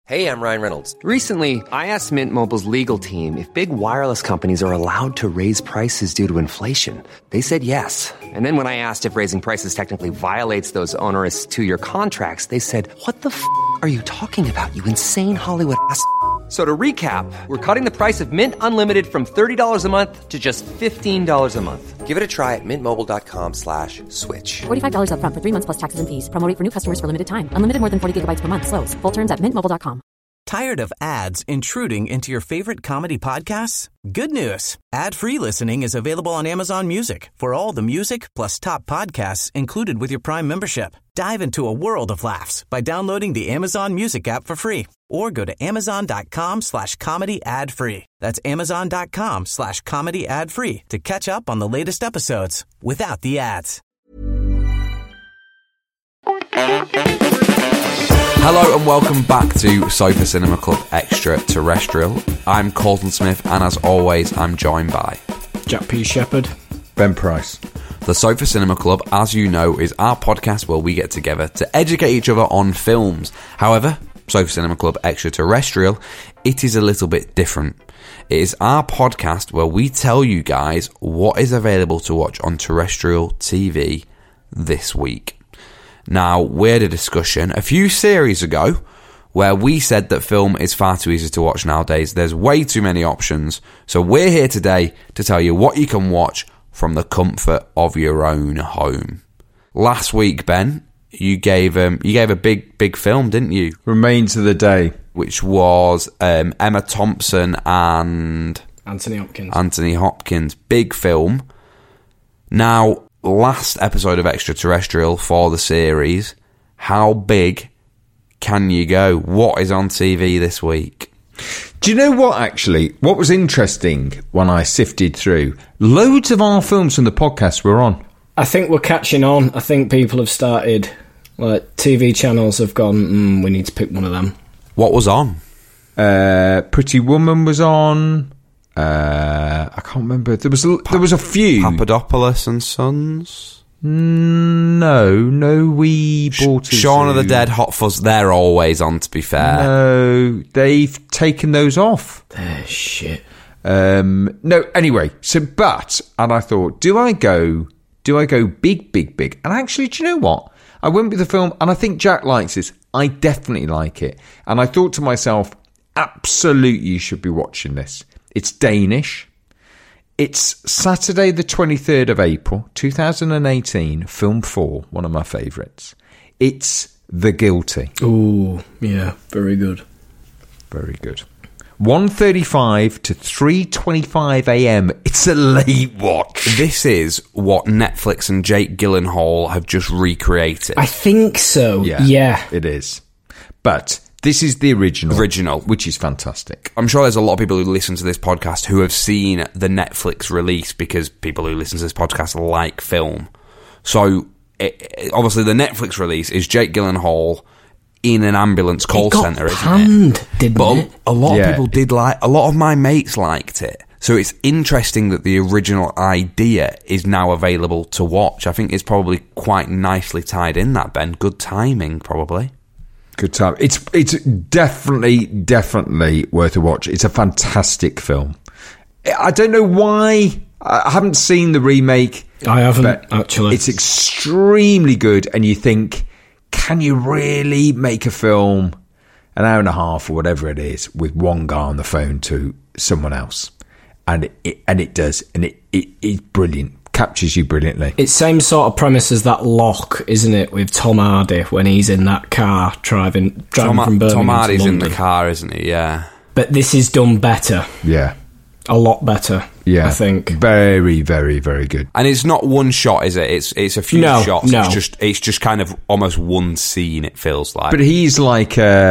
Hey, I'm Ryan Reynolds. Recently, I asked Mint Mobile's legal team if big wireless companies are allowed to raise prices due to inflation. They said yes. And then when I asked if raising prices technically violates those onerous two-year contracts, they said, "What the f*** are you talking about, you insane Hollywood ass?" So to recap, we're cutting the price of Mint Unlimited from $30 a month to just $15 a month. Give it a try at mintmobile.com/switch. $45 up front for 3 months plus taxes and fees. Promo rate for new customers for limited time. Unlimited more than 40 gigabytes per month. Slows full terms at mintmobile.com. Tired of ads intruding into your favorite comedy podcasts? Good news. Ad-free listening is available on Amazon Music for all the music plus top podcasts included with your Prime membership. Dive into a world of laughs by downloading the Amazon Music app for free or go to amazon.com/comedy ad-free. That's amazon.com/comedy ad-free to catch up on the latest episodes without the ads. Hello and welcome back to Sofa Cinema Club Extraterrestrial. I'm Colton Smith and as always I'm joined by Jack P. Shepherd, Ben Price. The Sofa Cinema Club, as you know, is our podcast where we get together to educate each other on films. However, Sofa Cinema Club Extraterrestrial, it is a little bit different. It is our podcast where we tell you guys what is available to watch on terrestrial TV this week. Now, we had a discussion a few series ago where we said that film is far too easy to watch nowadays. There's way too many options. So we're here today to tell you what you can watch from the comfort of your own home. Last week, Ben, you gave a big film, didn't you? Remains of the Day. Which was Emma Thompson and Anthony Hopkins. Big film. Now, last episode of Extraterrestrial for the series, how big can you go? What is on TV this week? Do you know what, actually? What was interesting when I sifted through, loads of our films from the podcast were on. I think we're catching on. I think people have started, like, TV channels have gone, we need to pick one of them. What was on? Pretty Woman was on. I can't remember. There was a few. Papadopoulos and Sons? No, we bought it. Shaun of the Dead, Hot Fuzz, they're always on, to be fair. No, they've taken those off. They're shit. No, anyway, and I thought, do I go big? And actually, do you know what? I went with the film, and I think Jack likes this. I definitely like it. And I thought to myself, absolutely you should be watching this. It's Danish. It's Saturday the 23rd of April, 2018, film 4, one of my favourites. It's The Guilty. Ooh, yeah, very good. Very good. 1:35 to 3:25 a.m. It's a late watch. This is what Netflix and Jake Gyllenhaal have just recreated. I think so, yeah. It is. But this is the original, which is fantastic. I'm sure there's a lot of people who listen to this podcast who have seen the Netflix release because people who listen to this podcast like film. So, obviously, the Netflix release is Jake Gyllenhaal in an ambulance call centre, isn't it? But a lot of people did like. A lot of my mates liked it. So it's interesting that the original idea is now available to watch. I think it's probably quite nicely tied in, that, Ben. Good timing, probably. Good time. It's definitely worth a watch. It's a fantastic film. I don't know why. I haven't seen the remake. I haven't, actually. It's extremely good, and you think, can you really make a film an hour and a half or whatever it is with one guy on the phone to someone else? And it does, and it's brilliant. Captures you brilliantly. It's same sort of premise as that Lock, isn't it, with Tom Hardy when he's in that car driving from Birmingham Tom Hardy's to in London. the car, isn't he? Yeah. But this is done better. Yeah. A lot better. Yeah. I think. Very, very, very good. And it's not one shot, is it? It's a few shots. No. It's just kind of almost one scene, it feels like. But he's like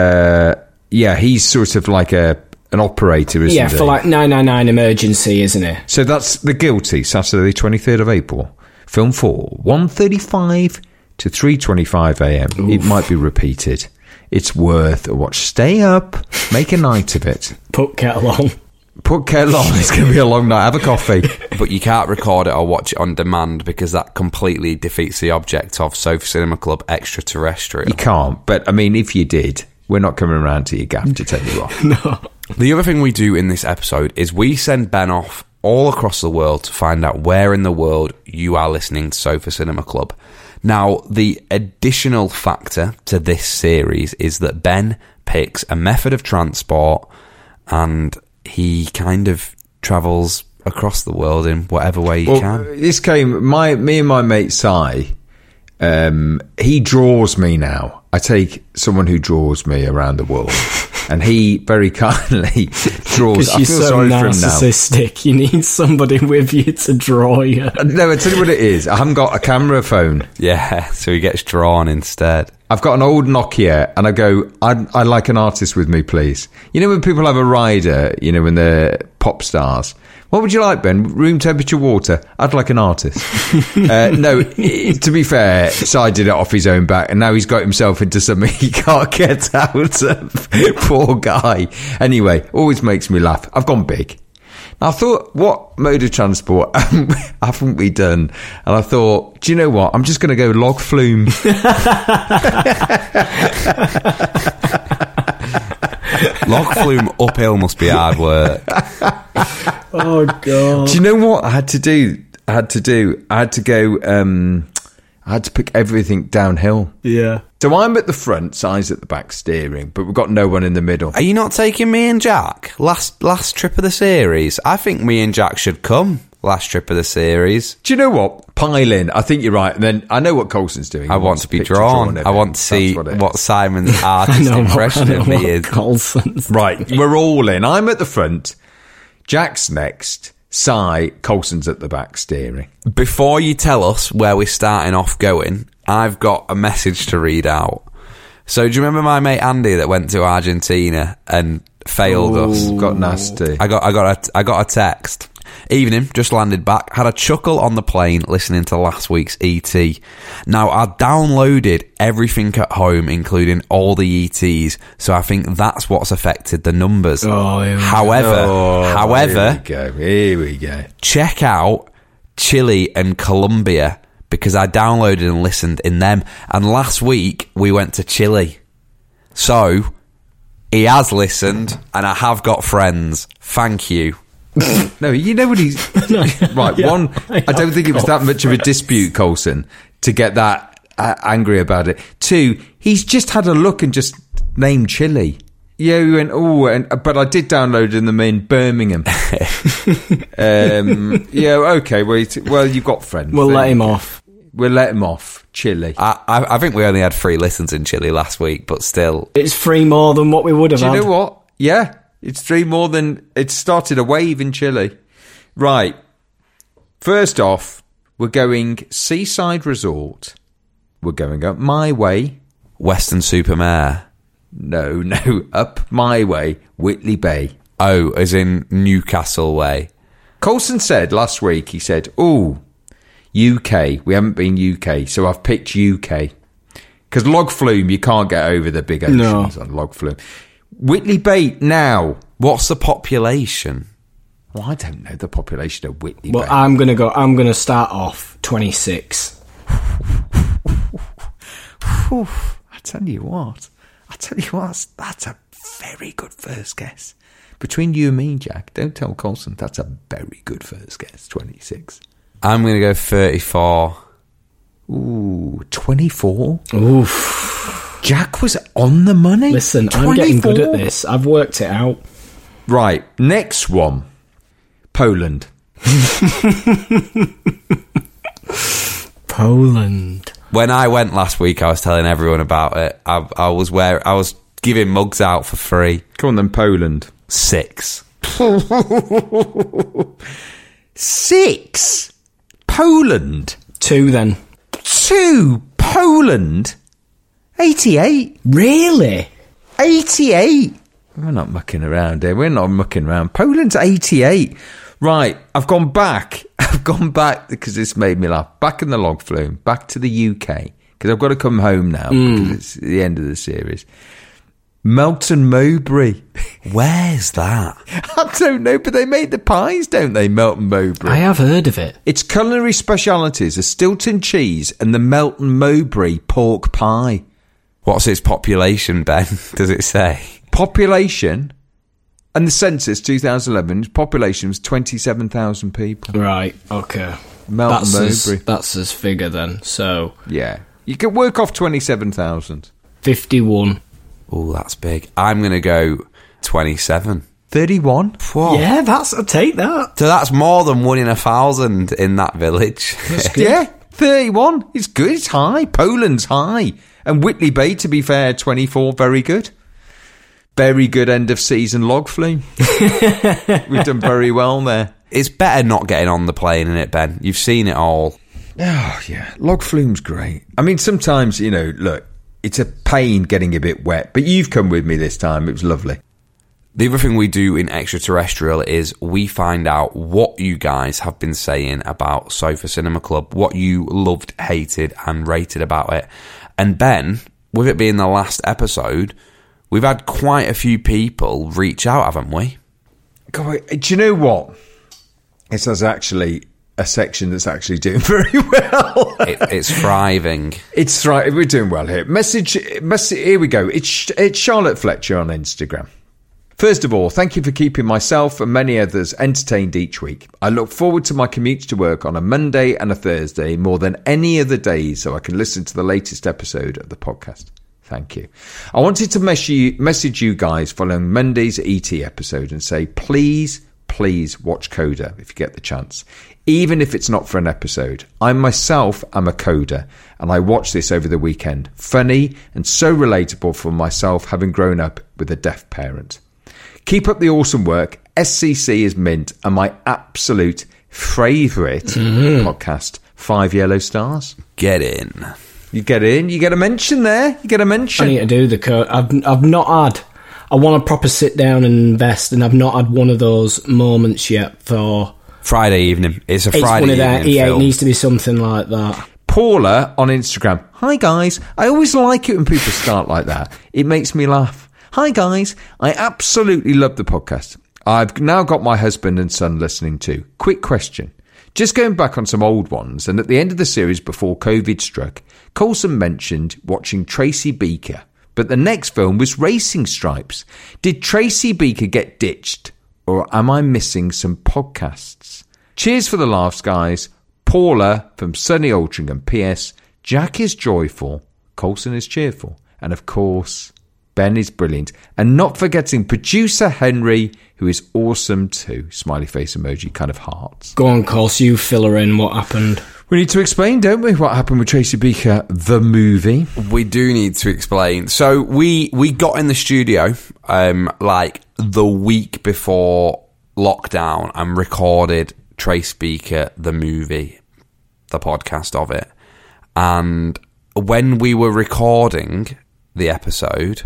he's sort of like an operator, isn't he? Yeah, for like 999 emergency, isn't it? So that's The Guilty, Saturday 23rd of April. Film 4, 1:35 to 3:25 a.m. It might be repeated. It's worth a watch. Stay up, make a night of it. Put kettle on. Put kettle on, it's going to be a long night. Have a coffee. But you can't record it or watch it on demand because that completely defeats the object of Sofa Cinema Club Extraterrestrial. You can't, but I mean, if you did, we're not coming around to your gaff to tell you off. No. The other thing we do in this episode is we send Ben off all across the world to find out where in the world you are listening to Sofa Cinema Club. Now, the additional factor to this series is that Ben picks a method of transport and he kind of travels across the world in whatever way he can. This came, me and my mate Si, he draws me now. I take someone who draws me around the world. And he very kindly draws. Because you're so narcissistic, you need somebody with you to draw you. No, I tell you what it is. I haven't got a camera phone. Yeah, so he gets drawn instead. I've got an old Nokia, and I go, I'd like an artist with me, please. You know when people have a rider, you know, when they're pop stars. What would you like, Ben? Room temperature water? I'd like an artist. No, to be fair, Si did it off his own back, and now he's got himself into something he can't get out of. Poor guy. Anyway, always makes me laugh. I've gone big. I thought, what mode of transport haven't we done? And I thought, do you know what? I'm just going to go log flume. Log flume uphill must be hard work. Oh, God. Do you know what I had to do? I had to go, I had to pick everything downhill. Yeah. So I'm at the front, Si's at the back steering, but we've got no one in the middle. Are you not taking me and Jack? Last trip of the series? I think me and Jack should come last trip of the series. Do you know what? Pile in. I think you're right. And then I know what Colson's doing. I want to be drawn. I want to see what Simon's artist impression of me is. Colson's. Right. We're all in. I'm at the front. Jack's next. Si, Colson's at the back steering. Before you tell us where we're starting off going, I've got a message to read out. So do you remember my mate Andy that went to Argentina and failed us? Got nasty. I got a text. Evening, just landed back. Had a chuckle on the plane listening to last week's ET. Now, I downloaded everything at home, including all the ETs, so I think that's what's affected the numbers. However, here we go. Check out Chile and Colombia, because I downloaded and listened in them. And last week, we went to Chile. So, he has listened, and I have got friends. Thank you. No, you know what he's... Right, Yeah, one, I don't think it was that much of a dispute, Colson, to get that angry about it. Two, he's just had a look and just named Chile. Yeah, we went, but I did download them in Birmingham. Yeah, okay, well, you've got friends. We'll let him off. We'll let him off. Chile. I think we only had 3 listens in Chile last week, but still... It's 3 more than what we would have had. Do you know what? Yeah. It's 3 more than... It started a wave in Chile. Right. First off, we're going Seaside Resort. We're going up my way. Weston-super-Mare. No, up my way. Whitley Bay. Oh, as in Newcastle way. Colson said last week, he said, UK. We haven't been UK, so I've picked UK. Because Log Flume, you can't get over the big oceans on Log Flume. Whitley Bay now. What's the population? Well, I don't know the population of Whitley Well, Bay. I'm going to start off 26. I tell you what, that's a very good first guess. Between you and me, Jack, don't tell Colson, that's a very good first guess, 26. I'm going to go 34. Ooh, 24? Oof. Jack was on the money. Listen, 24? I'm getting good at this. I've worked it out. Right, next one. Poland. Poland. When I went last week, I was telling everyone about it. I was giving mugs out for free. Come on then, Poland. 6. 6? Poland? 2 then. 2? Poland? 88? Really? 88? We're not mucking around here. We're not mucking around. Poland's 88. Right, I've gone back. Because this made me laugh. Back in the Log Flume. Back to the UK. Because I've got to come home now. Because it's the end of the series. Melton Mowbray. Where's that? I don't know, but they make the pies, don't they, Melton Mowbray? I have heard of it. Its culinary specialities are Stilton cheese and the Melton Mowbray pork pie. What's its population, Ben? Does it say? Population, and the census 2011, population was 27,000 people. Right, okay. Melton Mowbray. That's his figure then, so... Yeah. You can work off 27,000. 51. Oh, that's big. I'm going to go 27. 31? Whoa. Yeah, I'll take that. So that's more than 1 in 1,000 in that village. Yeah, 31. It's good, it's high. Poland's high. And Whitley Bay, to be fair, 24, very good. Very good end of season log flume. We've done very well there. It's better not getting on the plane, isn't it, Ben? You've seen it all. Oh, yeah. Log flume's great. I mean, sometimes, look, it's a pain getting a bit wet, but you've come with me this time. It was lovely. The other thing we do in Extraterrestrial is we find out what you guys have been saying about Sofa Cinema Club, what you loved, hated, and rated about it. And Ben, with it being the last episode, we've had quite a few people reach out, haven't we? God, do you know what? It's actually a section that's actually doing very well. It's thriving. It's thriving. We're doing well here. Message. Here we go. It's Charlotte Fletcher on Instagram. First of all, thank you for keeping myself and many others entertained each week. I look forward to my commutes to work on a Monday and a Thursday more than any other day so I can listen to the latest episode of the podcast. Thank you. I wanted to message you guys following Monday's ET episode and say, please watch Coda if you get the chance, even if it's not for an episode. I myself am a Coda, and I watched this over the weekend. Funny and so relatable for myself, having grown up with a deaf parent. Keep up the awesome work. SCC is mint, and my absolute favourite podcast, 5 yellow stars. Get in. You get in. You get a mention there. You get a mention. I need to do the code. I've not had... I want to proper sit down and invest, and I've not had one of those moments yet for... Friday evening. It's a Friday one of evening that. film. It needs to be something like that. Paula on Instagram. Hi, guys. I always like it when people start like that. It makes me laugh. Hi, guys. I absolutely love the podcast. I've now got my husband and son listening too. Quick question. Just going back on some old ones, and at the end of the series before COVID struck, Coulson mentioned watching Tracy Beaker, but the next film was Racing Stripes. Did Tracy Beaker get ditched, or am I missing some podcasts? Cheers for the laughs, guys. Paula from sunny Altrincham. P.S. Jack is joyful, Coulson is cheerful, and of course, Ben is brilliant. And not forgetting producer Henry, who is awesome too. Smiley face emoji, kind of hearts. Go on, Cols, you fill her in. What happened? We need to explain, don't we, what happened with Tracy Beaker, the movie? We do need to explain. So we got in the studio like the week before lockdown and recorded Trace Beaker, the movie, the podcast of it. And when we were recording the episode,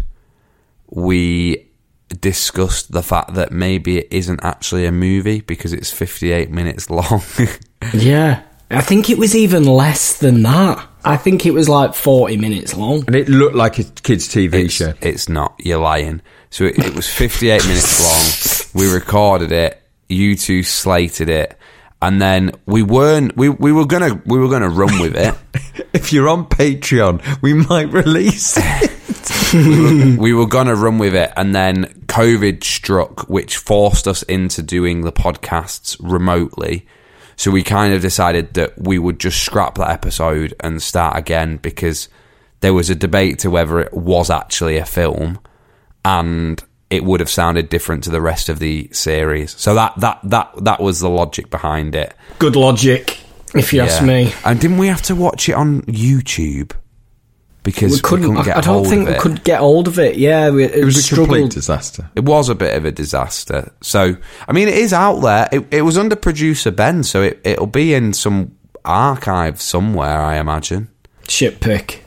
we discussed the fact that maybe it isn't actually a movie because it's 58 minutes long. Yeah. I think it was even less than that. I think it was like 40 minutes long. And it looked like a kid's TV show. It's not. You're lying. So it was 58 minutes long. We recorded it. You two slated it. And then we were gonna run with it. If you're on Patreon, we might release it. we were gonna run with it, and then COVID struck, which forced us into doing the podcasts remotely. So we kind of decided that we would just scrap that episode and start again because there was a debate to whether it was actually a film, and it would have sounded different to the rest of the series. So that was the logic behind it. Good logic, if you ask me. And didn't we have to watch it on YouTube? Because we couldn't get I don't think we could get hold of it. Yeah, it was a complete disaster. It was a bit of a disaster. So, I mean, it is out there. It was under producer Ben, so it'll be in some archive somewhere, I imagine. Shit pick.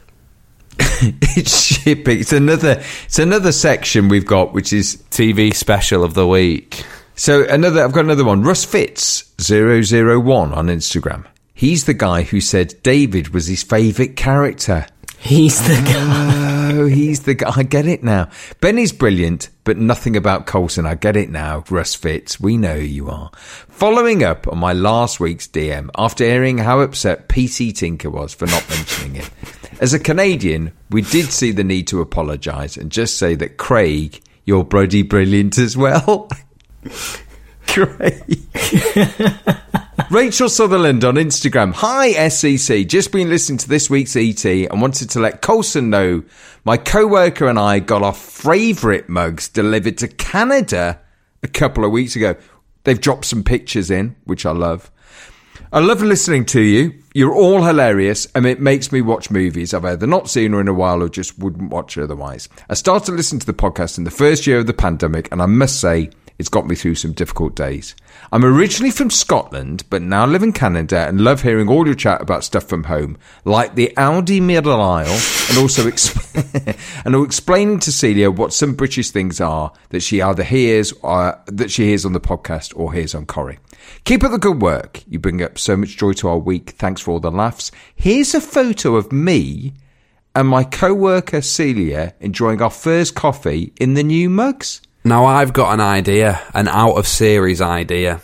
It's shit pick. It's another section we've got, which is TV special of the week. So I've got another one. Russ Fitz 001 on Instagram. He's the guy who said David was his favourite character. He's the guy. Oh, he's the guy. I get it now. Benny's brilliant, but nothing about Coulson. I get it now. Russ Fitz, we know who you are. Following up on my last week's DM, after hearing how upset PC Tinker was for not mentioning it, As a Canadian, we did see the need to apologise and just say that, Craig, you're bloody brilliant as well. Craig. Rachel Sutherland on Instagram. Hi, SCC. Just been listening to this week's ET and wanted to let Coulson know my co-worker and I got our favourite mugs delivered to Canada a couple of weeks ago. They've dropped some pictures in, which I love. I love listening to you. You're all hilarious, and it makes me watch movies I've either not seen or in a while or just wouldn't watch otherwise. I started listening to the podcast in the first year of the pandemic, and I must say, it's got me through some difficult days. I'm originally from Scotland, but now live in Canada and love hearing all your chat about stuff from home, like the Audi Middle Aisle, and also explaining to Celia what some British things are that she either hears on the podcast or hears on Corrie. Keep up the good work. You bring up so much joy to our week. Thanks for all the laughs. Here's a photo of me and my co-worker Celia enjoying our first coffee in the new mugs. Now, I've got an idea, an out-of-series idea.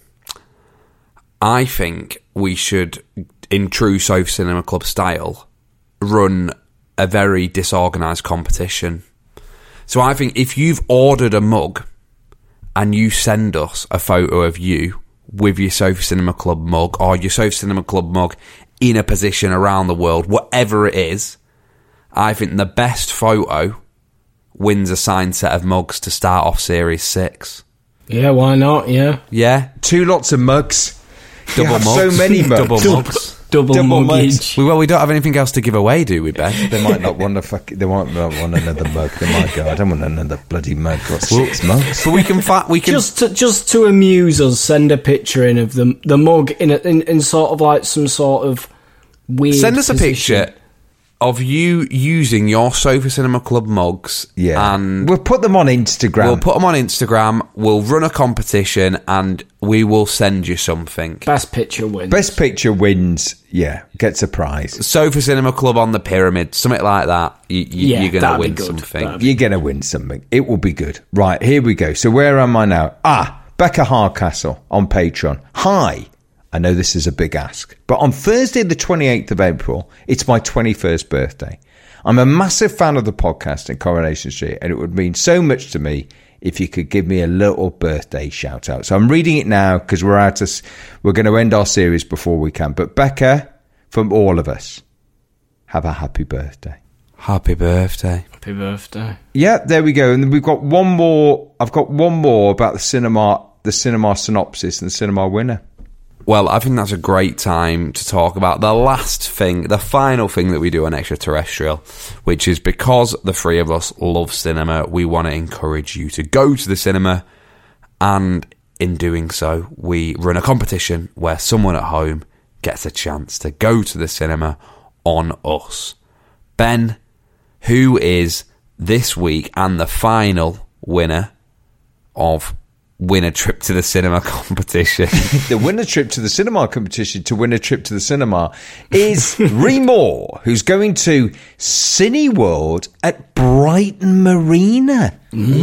I think we should, in true Sofa Cinema Club style, run a very disorganised competition. So I think if you've ordered a mug and you send us a photo of you with your Sofa Cinema Club mug or your Sofa Cinema Club mug in a position around the world, whatever it is, I think the best photo wins a signed set of mugs to start off Series 6. Yeah, why not? Yeah. Yeah. 2 lots of mugs. Double mugs. So many mugs. Double mugs. Double muggage. Well, we don't have anything else to give away, do we, Ben? They might not want they might not want another mug. They might go, I don't want another bloody mug. Got 6 mugs. But we can just to amuse us, send a picture in of the mug in sort of like some sort of weird send us position. a picture of you using your Sofa Cinema Club mugs. Yeah. And we'll put them on Instagram. We'll run a competition and we will send you something. Best picture wins. Best picture wins, yeah, gets a prize. Sofa Cinema Club on the pyramid, something like that. You're going to win something. You're going to win something. It will be good. Right, here we go. So where am I now? Becca Hardcastle on Patreon. Hi. I know this is a big ask, but on Thursday, the 28th of April, it's my 21st birthday. I'm a massive fan of the podcast in Coronation Street, and it would mean so much to me if you could give me a little birthday shout out. So I'm reading it now because we're going to end our series before we can. But Becca, from all of us, have a happy birthday. Happy birthday. Happy birthday. Yeah, there we go. And we've got one more. I've got one more about the cinema synopsis and the cinema winner. Well, I think that's a great time to talk about the final thing that we do on Extraterrestrial, which is because the three of us love cinema, we want to encourage you to go to the cinema, and in doing so, we run a competition where someone at home gets a chance to go to the cinema on us. Ben, who is this week and the final winner of Win a Trip to the Cinema competition? The winner trip to the cinema competition to win a trip to the cinema is Ree Moore, who's going to Cineworld at Brighton Marina.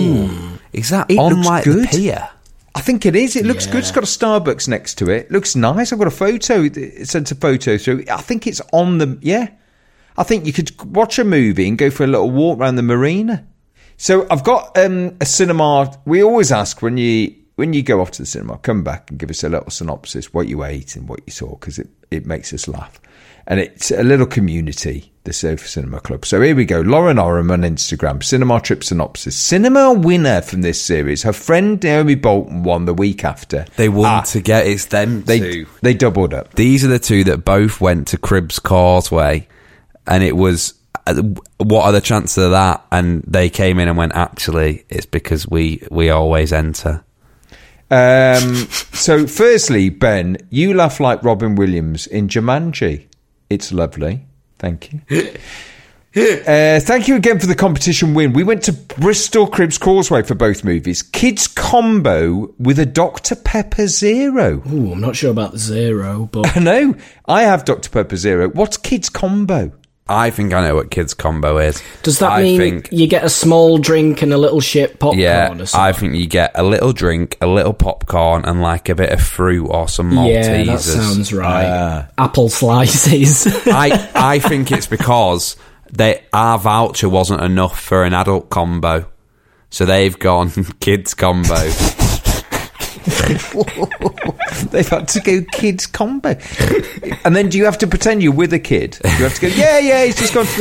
Is that on like the pier? I think it is. It looks good. It's got a Starbucks next to it. Looks nice. I've got a photo. It sent a photo through. I think it's on the... Yeah. I think you could watch a movie and go for a little walk around the marina. So I've got a cinema. We always ask when you go off to the cinema, come back and give us a little synopsis, what you ate and what you saw, because it makes us laugh. And it's a little community, the Sofa Cinema Club. So here we go. Lauren Oram on Instagram, cinema trip synopsis. Cinema winner from this series. Her friend Naomi Bolton won the week after. They won together. It's them two. They doubled up. These are the two that both went to Cribbs Causeway, and it was... what are the chances of that? And they came in and went, actually, it's because we always enter. So firstly, Ben, you laugh like Robin Williams in Jumanji. It's lovely. Thank you. Thank you again for the competition win. We went to Bristol Cribbs Causeway for both movies. Kids combo with a Dr. Pepper Zero. Ooh, I'm not sure about the Zero, but... I know. I have Dr. Pepper Zero. What's Kids combo? I think I know what kids combo is. Does that mean you get a small drink and a little shit popcorn? Yeah, or something? I think you get a little drink, a little popcorn, and like a bit of fruit or some Maltesers. Yeah, that sounds right. Apple slices. I think it's because our voucher wasn't enough for an adult combo, so they've gone kids combo. They've had to go kids combo. And then do you have to pretend you're with a kid? You have to go, yeah, he's just gone to the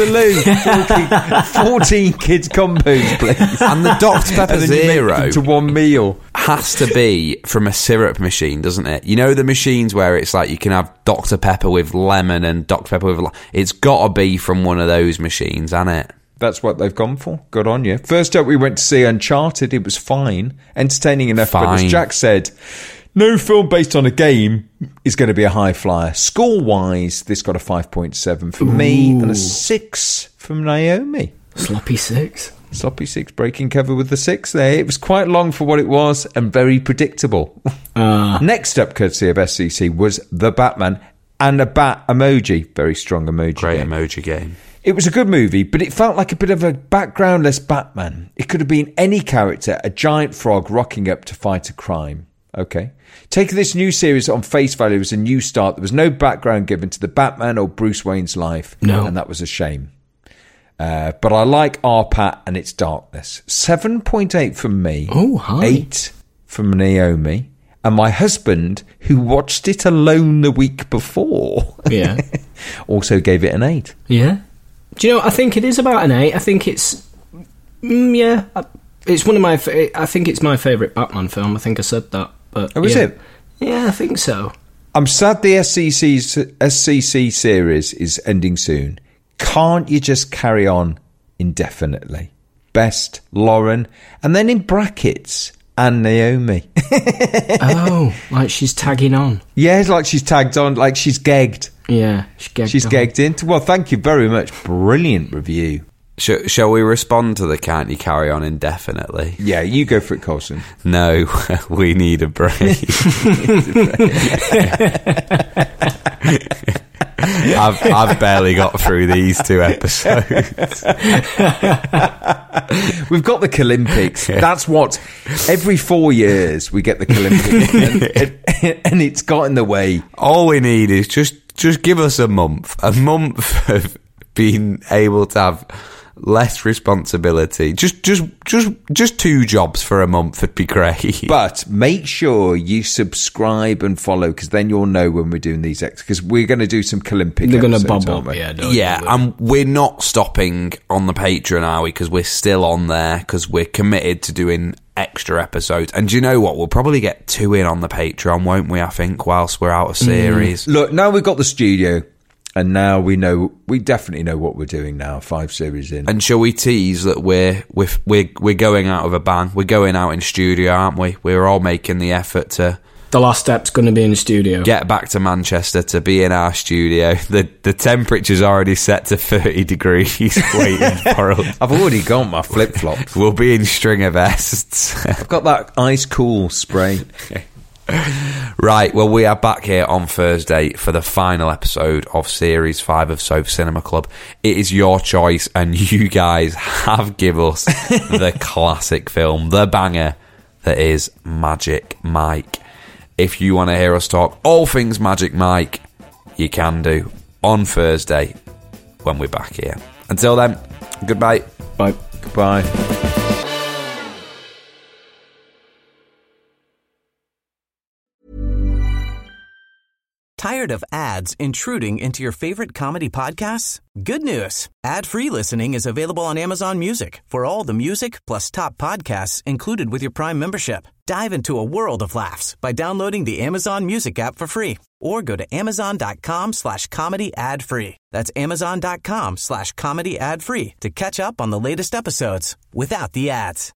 loo. 14 kids combos, please. And the Dr. Pepper Zero to one meal has to be from a syrup machine, doesn't it? You know the machines where it's like you can have Dr. Pepper with lemon and Dr. Pepper with... It's got to be from one of those machines, hasn't it? That's what they've gone for. Good on you. First up, we went to see Uncharted. It was fine. Entertaining enough. But as Jack said, no film based on a game is going to be a high flyer. Score-wise, this got a 5.7 from me and a 6 from Naomi. Sloppy 6. Sloppy 6, breaking cover with the 6 there. It was quite long for what it was and very predictable. Next up, courtesy of SCC, was The Batman and a bat emoji. Very strong emoji. Great emoji game. It was a good movie, but it felt like a bit of a backgroundless Batman. It could have been any character, a giant frog rocking up to fight a crime. Okay. Taking this new series on face value as a new start, there was no background given to the Batman or Bruce Wayne's life. No. And that was a shame. But I like R-Pat and its darkness. 7.8 from me. Oh, hi. 8 from Naomi. And my husband, who watched it alone the week before, also gave it an 8. Yeah. Do you know, I think it is about an 8. I think it's... it's one of my... I think it's my favourite Batman film. I think I said that. But, is it? Yeah, I think so. I'm sad the SCC series is ending soon. Can't you just carry on indefinitely? Best, Lauren, and then in brackets, and Naomi. Oh, like she's tagging on. Yeah, like she's tagged on, like she's gegged. Yeah, she's gegged in. Well, thank you very much. Brilliant review. Shall we respond to the can't you carry on indefinitely? Yeah, you go for it, Colson. No, we need a break. I've barely got through these 2 episodes. We've got the Olympics. That's what every 4 years we get the Olympics, and it's got in the way. All we need is just give us a month of being able to have less responsibility. Just 2 jobs for a month would be great. But make sure you subscribe and follow, because then you'll know when we're doing these extras. Because we're going to do some Olympic. They're going to bob up, up, and we're not stopping on the Patreon, are we? Because we're still on there, because we're committed to doing extra episodes. And do you know what? We'll probably get 2 in on the Patreon, won't we? I think whilst we're out of series. Look, now we've got the studio. And now we definitely know what we're doing now, 5 series in. And shall we tease that we're going out of a bang? We're going out in studio, aren't we? We're all making the effort to... The last step's going to be in the studio. Get back to Manchester to be in our studio. The temperature's already set to 30 degrees waiting for us. I've already got my flip-flops. We'll be in stringer vests. I've got that ice cool spray. Right, well, we are back here on Thursday for the final episode of Series 5 of Sofa Cinema Club. It is your choice, and you guys have given us the classic film, the banger that is Magic Mike. If you want to hear us talk all things Magic Mike, you can do on Thursday when we're back here. Until then, goodbye. Bye. Goodbye. Tired of ads intruding into your favorite comedy podcasts? Good news. Ad-free listening is available on Amazon Music for all the music plus top podcasts included with your Prime membership. Dive into a world of laughs by downloading the Amazon Music app for free or go to amazon.com/comedy ad-free. That's amazon.com/comedy ad-free to catch up on the latest episodes without the ads.